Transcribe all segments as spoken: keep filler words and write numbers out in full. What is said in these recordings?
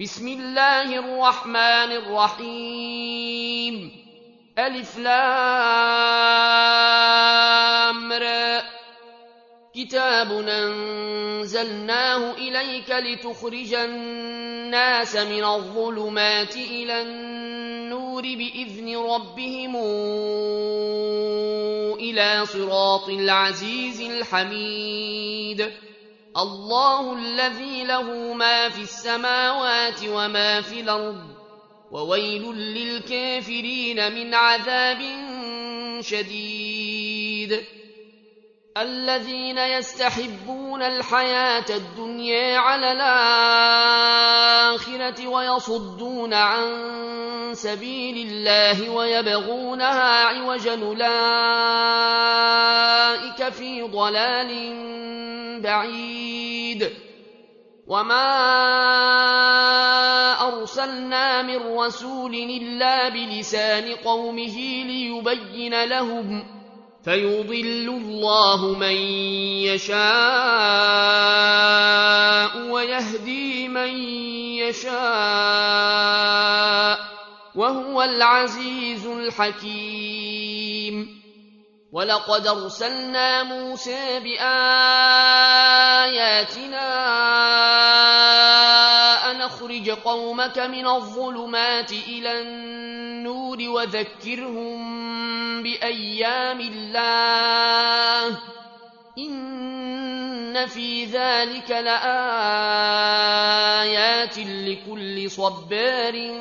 بسم الله الرحمن الرحيم ألف لام را كتاب أنزلناه إليك لتخرج الناس من الظلمات إلى النور بإذن ربهم إلى صراط العزيز الحميد الله الذي له ما في السماوات وما في الأرض وويل للكافرين من عذاب شديد الذين يستحبون الحياة الدنيا على الآخرة ويصدون عن سبيل الله ويبغونها عوجا أولئك في ضلال بعيد وما أرسلنا من رسول إلا بلسان قومه ليبين لهم فيضل الله من يشاء ويهدي من يشاء وهو العزيز الحكيم ولقد أرسلنا موسى بآياتنا أن أخرج قومك من الظلمات إلى النور وذكرهم بأيام الله إن في ذلك لآيات لكل صبار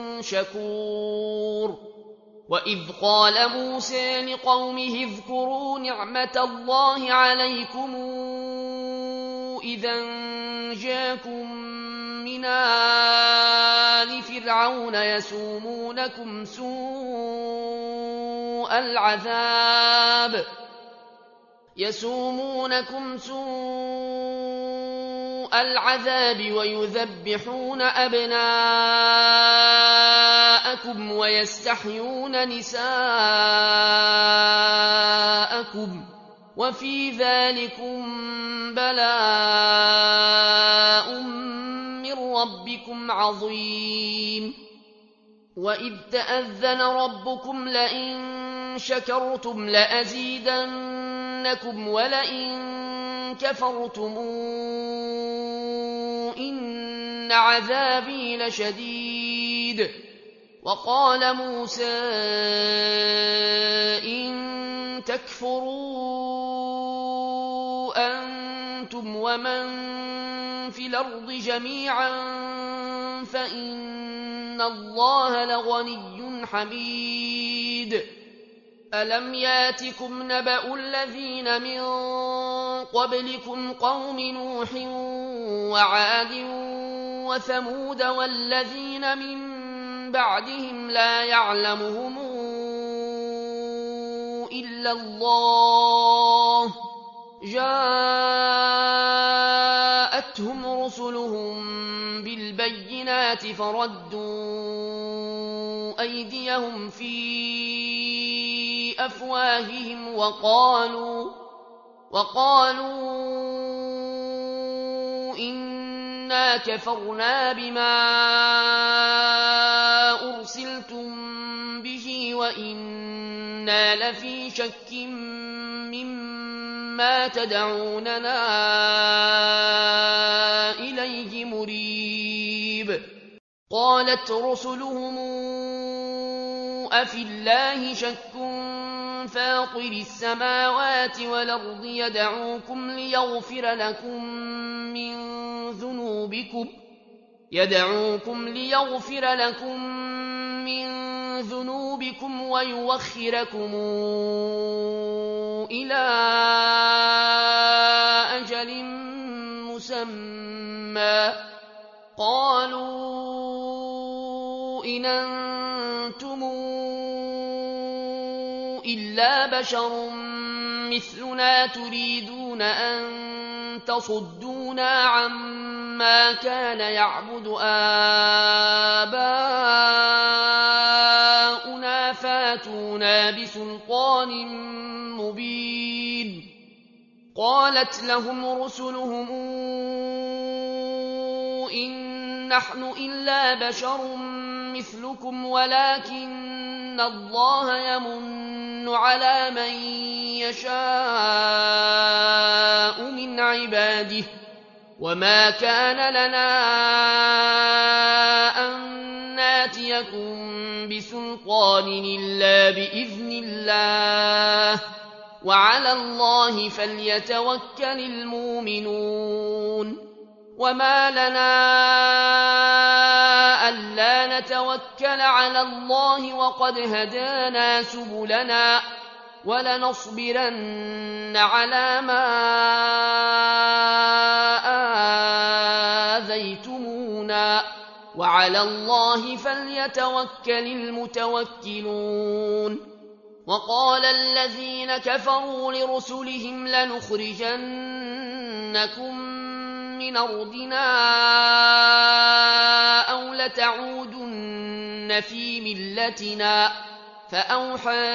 شكور وإذ قال موسى لقومه اذكروا نعمة الله عليكم إذا جاءكم من آل فرعون يسومونكم سوء العذاب يسومونكم سوء العذاب ويذبحون أبناءكم ويستحيون نساءكم وفي ذلكم بلاء من ربكم عظيم وإذ تأذن ربكم لئن شكرتم لأزيدنكم ولئن كفرتم إن عذابي لشديد وقال موسى إن تكفروا أنتم ومن في الأرض جميعا فإن الله لغني حميد ألم ياتكم نبأ الذين من قبلكم قوم نوح وعاد وثمود والذين من بعدهم لا يعلمهم إلا الله جاءتهم رسلهم بالبينات فردوا أيديهم في أفواههم وقالوا وقالوا إنا كفرنا بما أرسلتم به وإنا لفي شك مما تدعوننا إليه مريب قالت رسلهم أفي الله شك فاطر السماوات والأرض يدعوكم ليغفر لكم من ذنوبكم يدعوكم ليغفر لكم من ذنوبكم ويوخركم إلى أجل مسمى قالوا إن أنتم إلا بشر مثلنا تريدون أن تصدونا عما كان يعبد آباؤنا فاتونا بسلطان مبين قالت لهم رسلهم إن نحن إلا بشر مثلكم ولكن الله يمن على من يشاء من عباده وما كان لنا أن ناتيكم بسلطان إلا بإذن الله وعلى الله فليتوكل المؤمنون وما لنا ألا نتوكل على الله وقد هدانا سبلنا ولنصبرن على ما آذيتمونا وعلى الله فليتوكل المتوكلون وقال الذين كفروا لرسلهم لنخرجنكم من أرضنا أو لتعودن في ملتنا فأوحى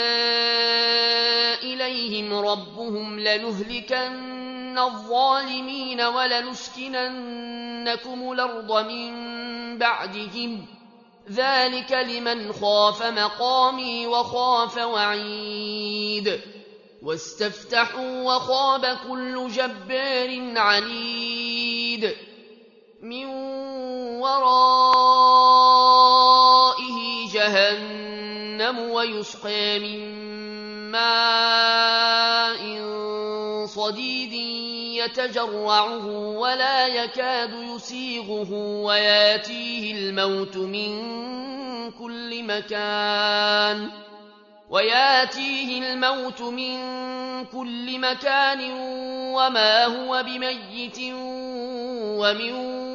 إليهم ربهم لنهلكن الظالمين ولنسكننكم الأرض من بعدهم ذلك لمن خاف مقامي وخاف وعيد واستفتحوا وخاب كل جبار عنيد من ورائه جهنم ويسقى من ماء صديد يتجرعه ولا يكاد يسيغه وياتيه الموت من كل مكان وياتيه الموت من كل مكان وما هو بميت ومن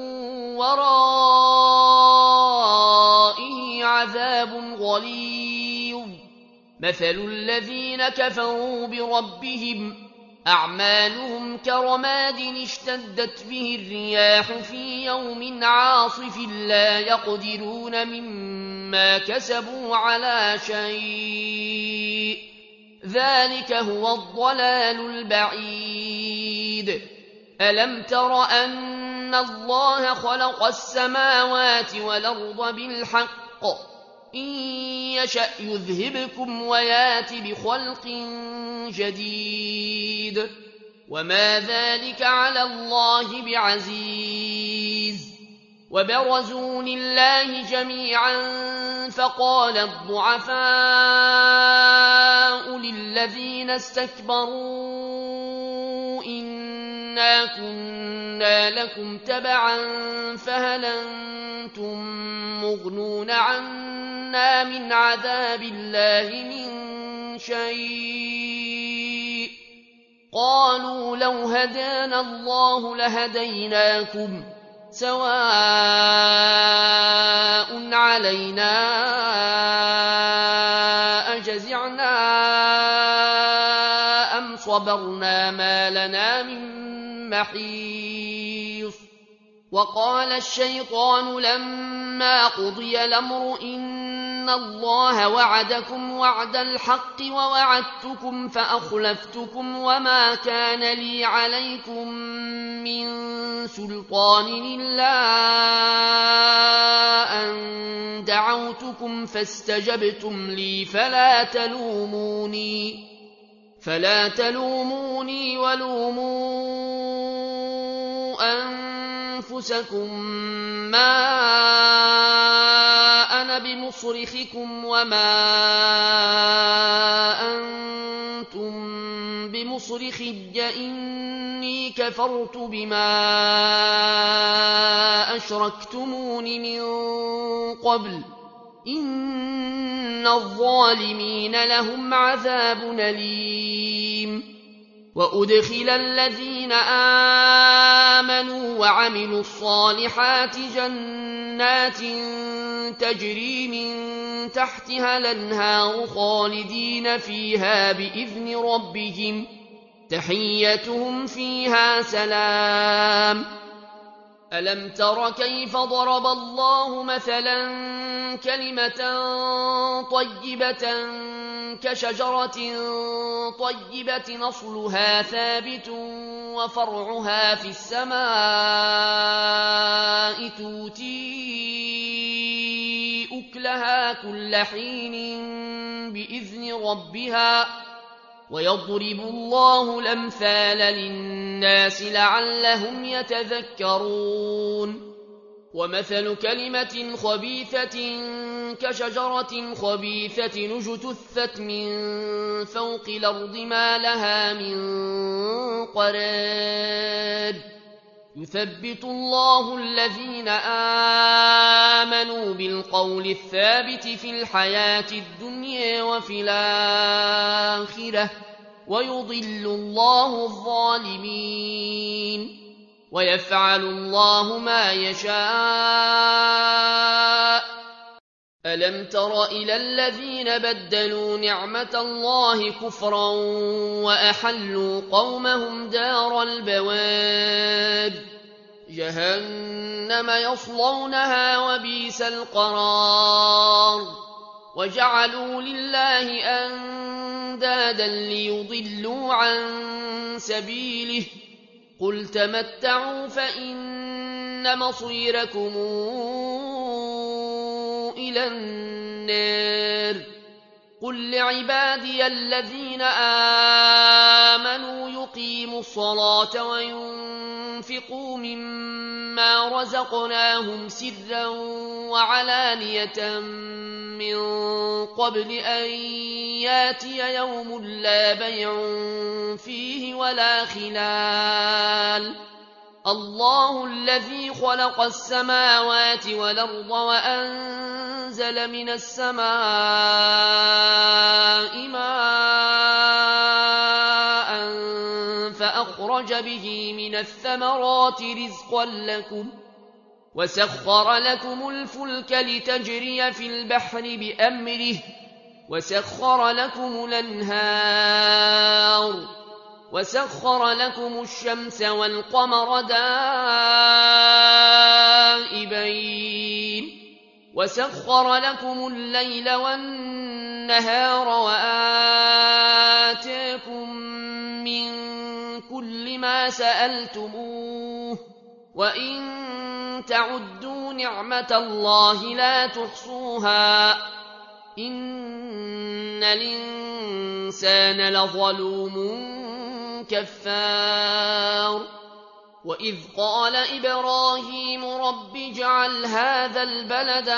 ورائه عذاب غليظ مثل الذين كفروا بربهم أعمالهم كرماد اشتدت به الرياح في يوم عاصف لا يقدرون مما كسبوا على شيء ذلك هو الضلال البعيد ألم تر أن الله خلق السماوات والأرض بالحق إن يشأ يذهبكم ويات بخلق جديد وما ذلك على الله بعزيز وبرزوا لله جميعا فقال الضعفاء للذين استكبروا إنا كنا لكم تبعا فهل أنتم مغنون عنا من عذاب الله من شيء قالوا لو هدانا الله لهديناكم سواء علينا أجزعنا أم صبرنا ما لنا من محيص وقال الشيطان لما قضي الأمر إن الله وعدكم وعد الحق ووعدتكم فأخلفتكم وما كان لي عليكم من سلطان إلا أن دعوتكم فاستجبتم لي فلا تلوموني فلا تلوموني ولوموا أنفسكم ما أنا بمصرخكم وما أنتم بمصرخي إني كفرت بما أشركتمون من قبل إن الظالمين لهم عذاب أليم وأدخل الذين آمنوا وعملوا الصالحات جنات تجري من تحتها الأنهار خالدين فيها بإذن ربهم تحيتهم فيها سلام ألم تر كيف ضرب الله مثلا كلمة طيبة كشجرة طيبة أصلها ثابت وفرعها في السماء تؤتي أكلها كل حين بإذن ربها ويضرب الله الأمثال للناس لعلهم يتذكرون ومثل كلمة خبيثة كشجرة خبيثة اجتثت من فوق الأرض ما لها من قرار يثبت الله الذين آمنوا بالقول الثابت في الحياة الدنيا وفي الآخرة ويضل الله الظالمين ويفعل الله ما يشاء ألم تر إلى الذين بدلوا نعمة الله كفرا وأحلوا قومهم دار البوار جهنم يصلونها وبئس القرار وجعلوا لله أندادا ليضلوا عن سبيله قل تمتعوا فإن مصيركم إلى النار قل لعبادي الذين آمنوا يقيموا الصلاة وينفقوا مما رزقناهم سرا وعلانية من قبل أن ياتي يوم لا بيع فيه ولا خلال الله الذي خلق السماوات والأرض وأنزل من السماء ماء فأخرج به من الثمرات رزقا لكم وسخر لكم الفلك لتجري في البحر بأمره وسخر لكم الأنهار وسخر لكم الشمس والقمر دائبين وسخر لكم الليل والنهار وآتاكم من كل ما سألتموه وإن تعدوا نعمة الله لا تحصوها إن الإنسان لظلوم كفار وإذ قال إبراهيم رب اجعل هذا البلد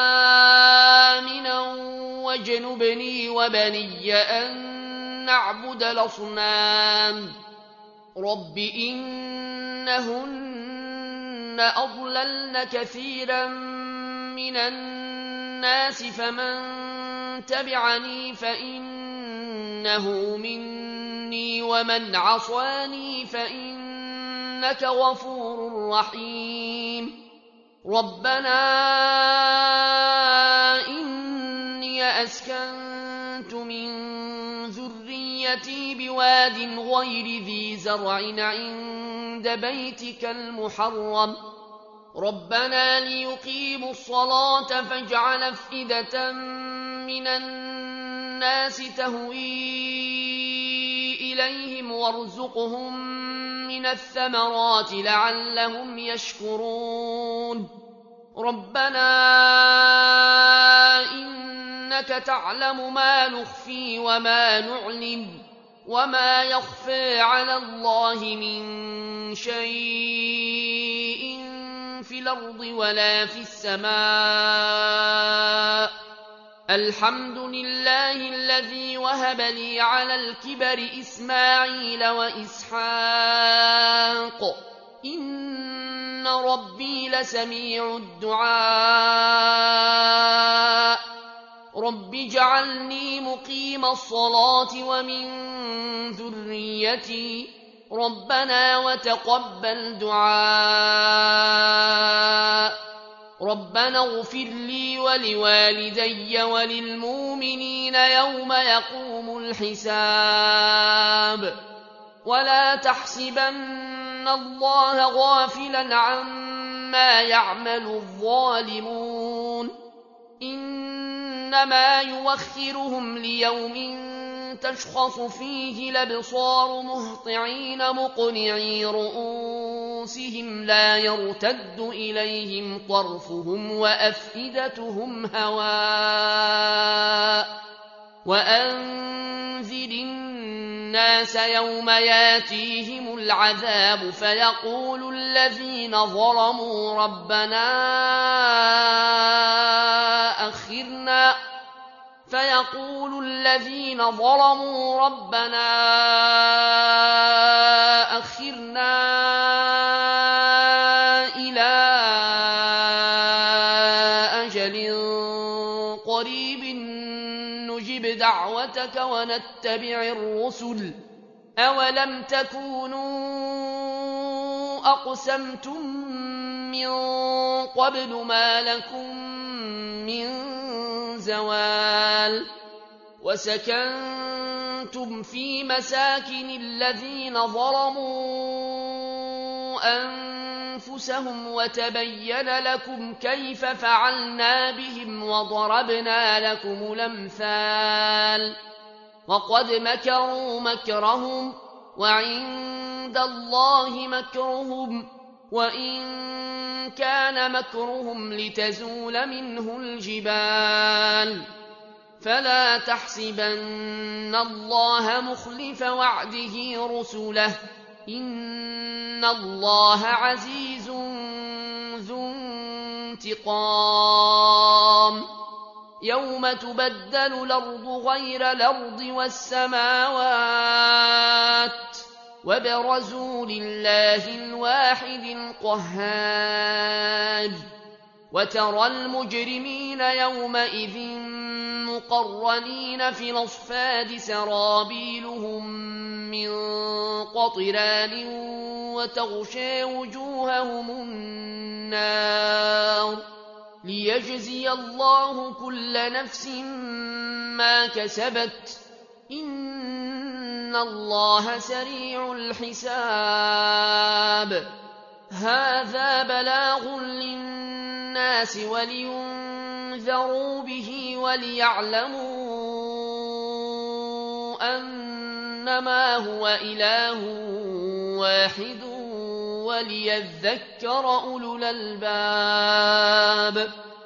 آمنا واجنبني وبني أن نعبد الأصنام رب إنهن أضللن كثيرا من الناس فمن تبعني فإنه مني ومن عصاني فإنك غفور رحيم ربنا إني أسكنت من ذريتي بواد غير ذي زرع عند بيتك المحرم ربنا ليقيموا الصلاة فاجعل أفئدة من الناس تهوي إليهم وارزقهم من الثمرات لعلهم يشكرون ربنا إنك تعلم ما نخفي وما نعلن وما يخفى على الله من شيء في الأرض ولا في السماء الحمد لله الذي وهب لي على الكبر إسماعيل وإسحاق إن ربي لسميع الدعاء رب اجعلني مقيم الصلاة ومن ذريتي ربنا وتقبل دعاء ربنا اغفر لي ولوالدي وللمؤمنين يوم يقوم الحساب ولا تحسبن الله غافلا عما ما يعمل الظالمون إنما يوخرهم ليوم تشخص فيه الأبصار مهطعين مقنعي رؤوسهم لا يرتد إليهم طرفهم وأفئدتهم هواء وأنذر الناس يوم ياتيهم العذاب فيقول الذين ظلموا ربنا أخرنا فيقول الذين ظلموا ربنا أخرنا إلى أجل قريب نجب دعوتك ونتبع الرسل أولم تكونوا أقسمتم من قبل ما لكم من زوال وسكنتم في مساكن الذين ظلموا أنفسهم وتبين لكم كيف فعلنا بهم وضربنا لكم الأمثال وقد مكروا مكرهم وعند الله مكرهم وإن كان مكرهم لتزول منه الجبال فلا تحسبن الله مخلف وعده رسله إن الله عزيز ذو انتقام يوم تبدل الأرض غير الأرض والسماوات وبرزوا لله الواحد القهار وترى المجرمين يومئذ مقرنين في الأصفاد سرابيلهم من قطران وتغشى وجوههم النار ليجزي الله كل نفس ما كسبت إن الله سريع الحساب هذا بلاغ للناس ولينذروا به وليعلموا أنما هو إله واحد وليذكر أولو الألباب